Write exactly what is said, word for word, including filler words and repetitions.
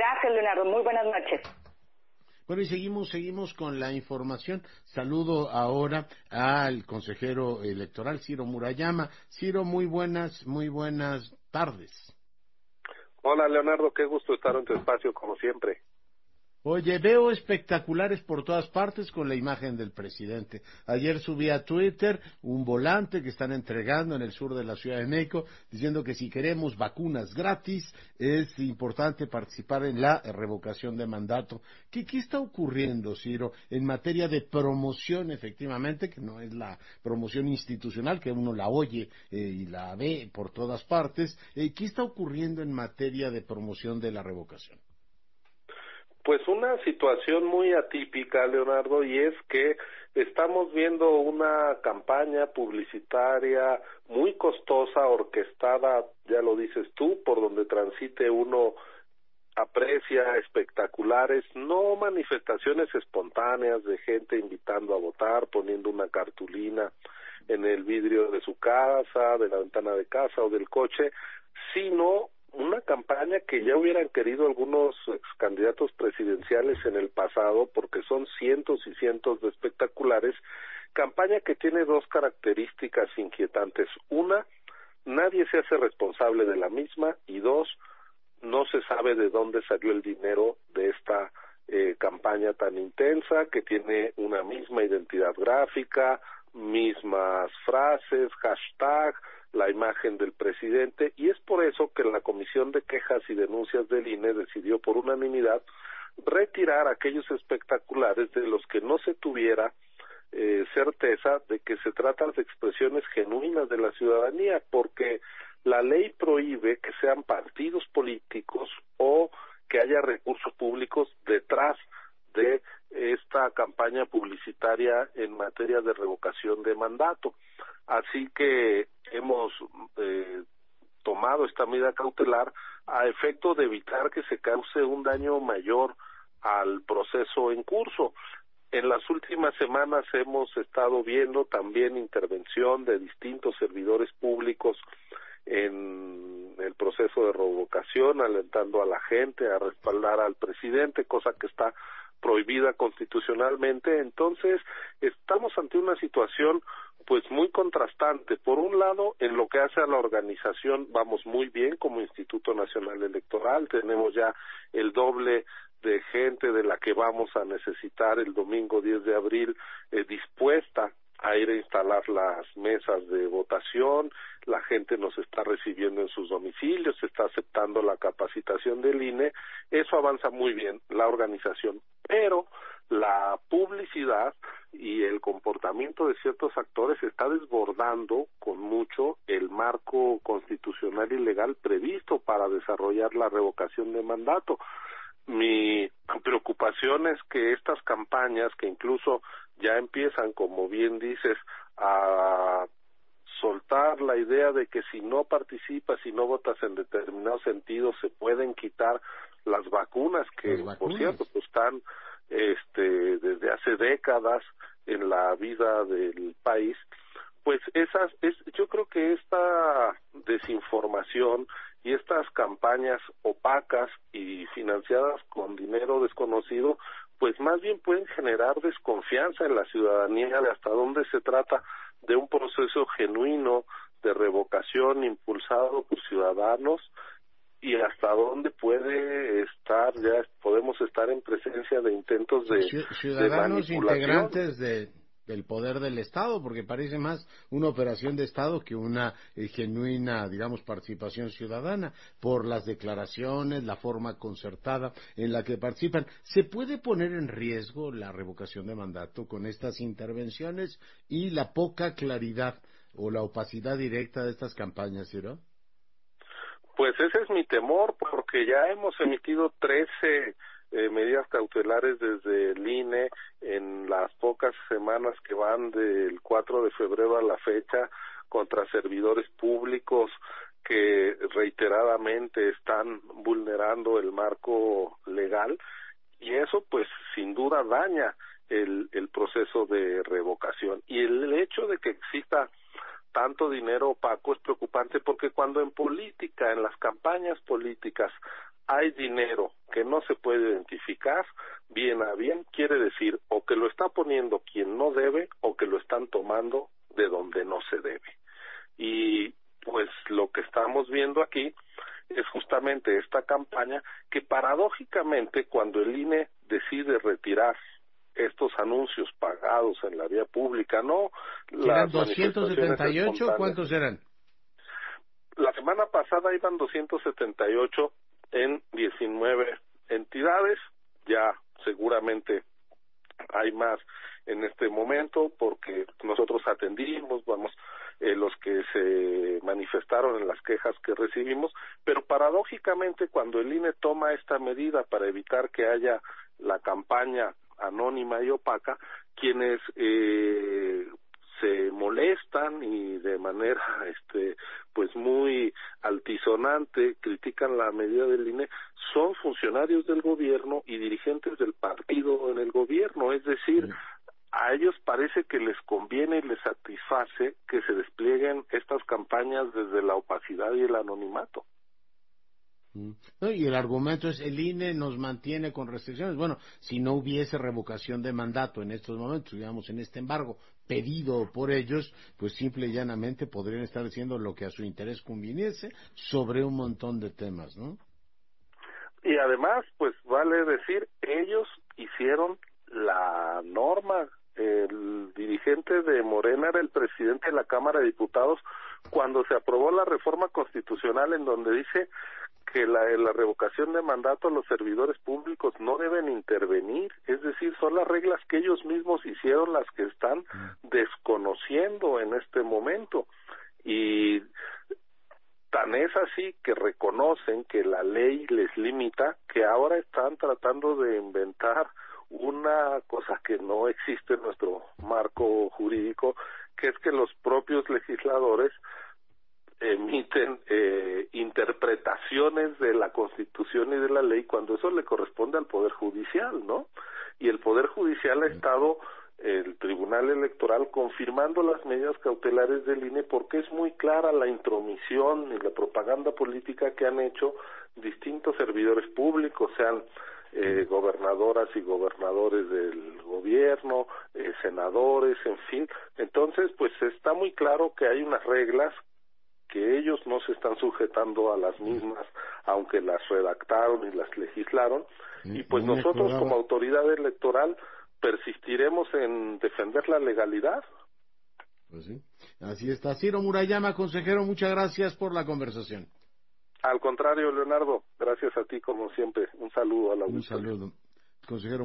Gracias, Leonardo. Muy buenas noches. Bueno, y seguimos, seguimos con la información. Saludo ahora al consejero electoral, Ciro Murayama. Ciro, muy buenas, muy buenas tardes. Hola, Leonardo, qué gusto estar en tu espacio, como siempre. Oye, veo espectaculares por todas partes con la imagen del presidente. Ayer subí a Twitter un volante que están entregando en el sur de la Ciudad de México, diciendo que si queremos vacunas gratis, es importante participar en la revocación de mandato. ¿Qué, qué está ocurriendo, Ciro, en materia de promoción, efectivamente, que no es la promoción institucional, que uno la oye eh, y la ve por todas partes? Eh, ¿Qué está ocurriendo en materia de promoción de la revocación? Pues una situación muy atípica, Leonardo, y es que estamos viendo una campaña publicitaria muy costosa, orquestada, ya lo dices tú, por donde transite uno aprecia espectaculares, no manifestaciones espontáneas de gente invitando a votar, poniendo una cartulina en el vidrio de su casa, de la ventana de casa o del coche, sino una campaña que ya hubieran querido algunos ex candidatos presidenciales en el pasado, porque son cientos y cientos de espectaculares, campaña que tiene dos características inquietantes. Una, nadie se hace responsable de la misma, y dos, no se sabe de dónde salió el dinero de esta eh, campaña tan intensa, que tiene una misma identidad gráfica, mismas frases, hashtag, la imagen del presidente, y es por eso que la Comisión de Quejas y Denuncias del I N E decidió por unanimidad retirar aquellos espectaculares de los que no se tuviera eh, certeza de que se tratan de expresiones genuinas de la ciudadanía, porque la ley prohíbe que sean partidos políticos o que haya recursos públicos detrás de esta campaña publicitaria en materia de revocación de mandato. Así que hemos eh, tomado esta medida cautelar a efecto de evitar que se cause un daño mayor al proceso en curso. En las últimas semanas hemos estado viendo también intervención de distintos servidores públicos en el proceso de revocación, alentando a la gente a respaldar al presidente, cosa que está prohibida constitucionalmente. Entonces, estamos ante una situación pues muy contrastante. Por un lado, en lo que hace a la organización vamos muy bien como Instituto Nacional Electoral, tenemos ya el doble de gente de la que vamos a necesitar el domingo diez de abril eh, dispuesta a ir a instalar las mesas de votación, la gente nos está recibiendo en sus domicilios, se está aceptando la capacitación del I N E, eso avanza muy bien, la organización, pero la publicidad y el comportamiento de ciertos actores está desbordando con mucho el marco constitucional y legal previsto para desarrollar la revocación de mandato. Mi preocupación es que estas campañas, que incluso ya empiezan, como bien dices, a soltar la idea de que si no participas, si no votas en determinado sentido, se pueden quitar las vacunas, que Las vacunas. por cierto pues, están este, desde hace décadas en la vida del país, pues esas, es, yo creo que esta desinformación y estas campañas opacas y financiadas con dinero desconocido, pues más bien pueden generar desconfianza en la ciudadanía de hasta dónde se trata de un proceso genuino de revocación impulsado por ciudadanos y hasta dónde puede estar, ya podemos estar en presencia de intentos de, ciudadanos de manipulación. integrantes de del poder del Estado, porque parece más una operación de Estado que una eh, genuina, digamos, participación ciudadana, por las declaraciones, la forma concertada en la que participan. ¿Se puede poner en riesgo la revocación de mandato con estas intervenciones y la poca claridad o la opacidad directa de estas campañas, Ciro? Pues ese es mi temor, porque ya hemos emitido trece eh, medidas cautelares desde el I N E en las pocas semanas que van del cuatro de febrero a la fecha contra servidores públicos que reiteradamente están vulnerando el marco legal, y eso pues sin duda daña el, el proceso de revocación. Y el hecho de que exista tanto dinero opaco es preocupante, porque cuando en política, en las campañas políticas, hay dinero que no se puede identificar bien a bien, quiere decir o que lo está poniendo quien no debe o que lo están tomando de donde no se debe. Y pues lo que estamos viendo aquí es justamente esta campaña que paradójicamente cuando el I N E decide retirar estos anuncios pagados en la vía pública, no ¿Eran las doscientos setenta manifestaciones y ocho? espontáneas. ¿Cuántos eran? La semana pasada iban doscientos setenta y ocho en diecinueve entidades, ya seguramente hay más en este momento porque nosotros atendimos, vamos, eh, los que se manifestaron en las quejas que recibimos, pero paradójicamente cuando el I N E toma esta medida para evitar que haya la campaña anónima y opaca, quienes eh, se molestan y de manera este pues muy altisonante critican la medida del I N E son funcionarios del gobierno y dirigentes del partido en el gobierno, es decir, sí. A ellos parece que les conviene y les satisface que se desplieguen estas campañas desde la opacidad y el anonimato. No, y el argumento es el I N E nos mantiene con restricciones. Bueno, si no hubiese revocación de mandato en estos momentos, digamos en este embargo pedido por ellos, pues simple y llanamente podrían estar haciendo lo que a su interés conviniese sobre un montón de temas, ¿no? Y además, pues vale decir, ellos hicieron la norma. El dirigente de Morena era el presidente de la Cámara de Diputados cuando se aprobó la reforma constitucional en donde dice que la, la revocación de mandato a los servidores públicos no deben intervenir, es decir, son las reglas que ellos mismos hicieron las que están desconociendo en este momento. Y tan es así que reconocen que la ley les limita, que ahora están tratando de inventar una cosa que no existe en nuestro marco jurídico, que es que los propios legisladores emiten eh, interpretaciones de la Constitución y de la ley cuando eso le corresponde al Poder Judicial, ¿no? Y el Poder Judicial ha estado, el Tribunal Electoral, confirmando las medidas cautelares del I N E porque es muy clara la intromisión y la propaganda política que han hecho distintos servidores públicos, sean eh, gobernadoras y gobernadores del gobierno, eh, senadores, en fin. Entonces, pues está muy claro que hay unas reglas que ellos no se están sujetando a las mismas, aunque las redactaron y las legislaron, y pues nosotros como autoridad electoral persistiremos en defender la legalidad. Pues sí, así está. Ciro Murayama, consejero, muchas gracias por la conversación. Al contrario, Leonardo, gracias a ti como siempre. Un saludo a la audiencia. Un saludo, consejero.